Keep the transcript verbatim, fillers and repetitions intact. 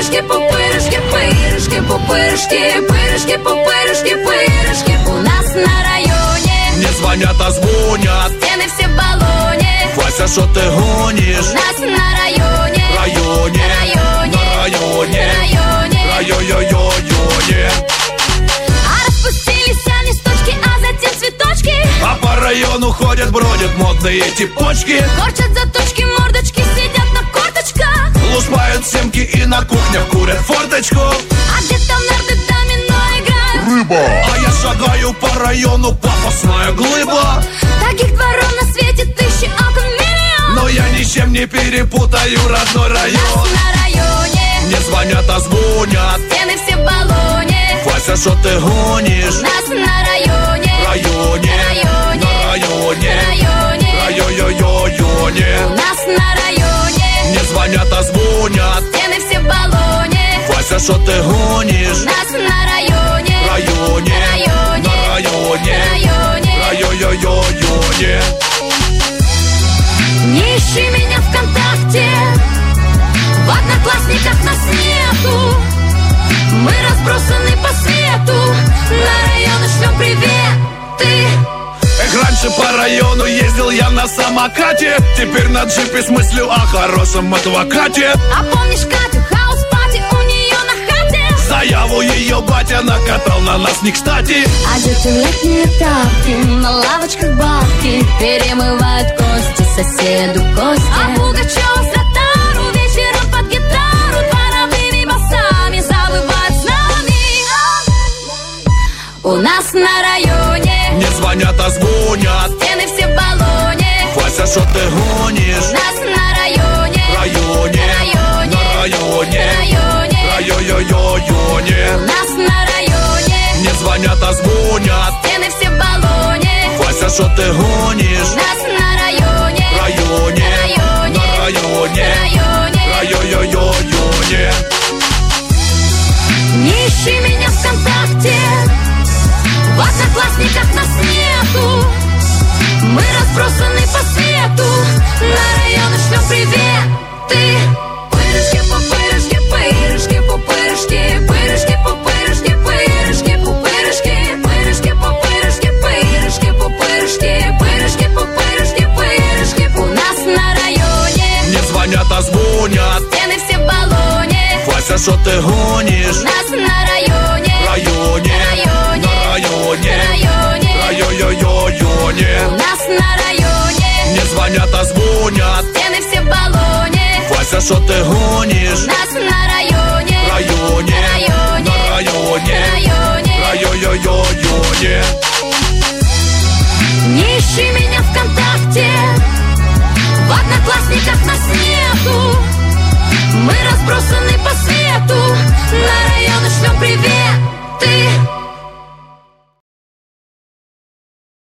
пупырышки, пупырышки, пырышки, пупырышки, пырышки, пупырышки, пырышки. У нас на районе не звонят, а звонят. Стены все в баллоне. Вася, что ты гонишь? У нас на районе, Районе, районе, на районе, районе, райо-йо-йо-йоне. А распустились они листочки, а затем цветочки. А по району ходят, бродят модные типочки. Корчат заточки, мордочки, сидят на корточках. Лушпают семки и на кухнях курят форточку. А где-то нарды домино играют. Рыба. А я шагаю по району, пафосная глыба. Таких дворов на свете тысячи, окон миллион. Но я ничем не перепутаю родной район. Нас на районе не звонят, а звонят. Стены все в баллоне. Вася, что ты гонишь? Нас на районе, Районе, районе, на районе, районе, райо-йо-йо-йоне. нас на районе не звонят, а звонят. Стены все в баллоне. Вася, что ты гонишь? Нас на районе, Районе, районе, на районе, районе. райо-йо-йо-йоне. Не ищи меня ВКонтакте, в Одноклассниках нас нету. Мы разбросаны по свету, на районы шлем приветы. Эх, раньше по району ездил я на самокате. Теперь на джипе с мыслью о хорошем адвокате. А помнишь Катю, хаус-пати у нее на хате? Заяву ее батя накатал на нас не кстати. А дети в летние тапки, на лавочках бабки перемывают кости соседу Косте. А Пугачева с ротару вечером под гитару дворовыми басами завывают с нами. У нас на районе не звонят, а звонят. Стены все в баллоне. Вася, что ты гонишь? Нас на районе, Районе, районе, на районе, районе, райо-йо-йо-йоне. нас на районе не звонят, а звонят. Стены все в баллоне. Вася, что ты гонишь? Нас на районе, Районе, районе, на районе, районе. райо-йо-йо-йоне. Не ищи меня ВКонтакте, в Одноклассниках нас нету. Мы разбросаны по свету, на районы шлем приветы. Пырышки, пупырышки, пырышки, пупырышки, пырышки, пупырышки, пырышки, пупырышки, пырышки, пупырышки, пырышки, пупырышки, пырышки, пупырышки, пырышки. У нас на районе не звонят, а звонят. Стены все в баллоне. Вася, что ты гонишь? Нас на районе, Районе, районе, на районе, районе. райо-йо-йо-йоне. Нас на районе не звонят, а звонят. Стены все в баллоне. Вася, что ты гонишь? Нас на районе, Районе, районе, на районе, районе. райо-йо-йо-йоне.